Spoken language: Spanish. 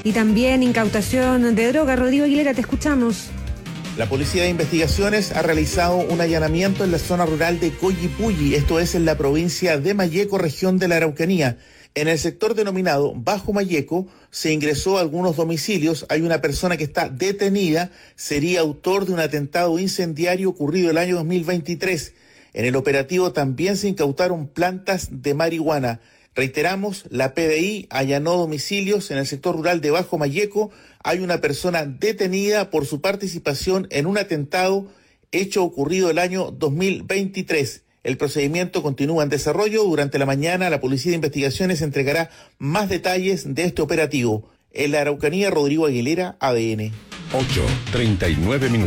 Y también incautación de droga. Rodrigo Aguilera, te escuchamos. La Policía de Investigaciones ha realizado un allanamiento en la zona rural de Coyipulli, esto es en la provincia de Malleco, región de la Araucanía. En el sector denominado Bajo Malleco se ingresó a algunos domicilios. Hay una persona que está detenida, sería autor de un atentado incendiario ocurrido el año 2023. En el operativo también se incautaron plantas de marihuana. Reiteramos, la PDI allanó domicilios en el sector rural de Bajo Malleco. Hay una persona detenida por su participación en un atentado hecho ocurrido el año 2023. El procedimiento continúa en desarrollo. Durante la mañana, la Policía de Investigaciones entregará más detalles de este operativo. En la Araucanía, Rodrigo Aguilera, ADN. 8:39 minutos.